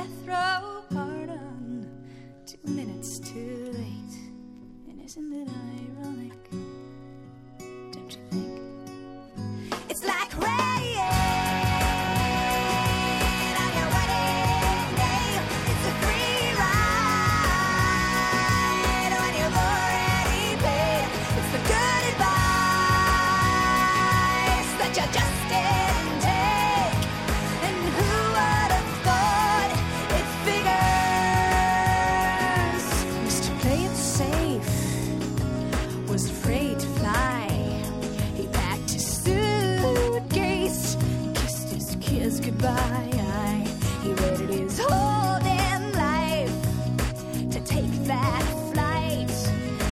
throw pardon 2 minutes too late. And isn't it ironic? Don't you think? It's like rain on your wedding day. It's a free ride when you've already paid. It's the good advice that you just didn't take. And who would have thought it figures? Mr. Play It Safe was afraid to fly. He packed his suitcase, kissed his kids goodbye. He waited his whole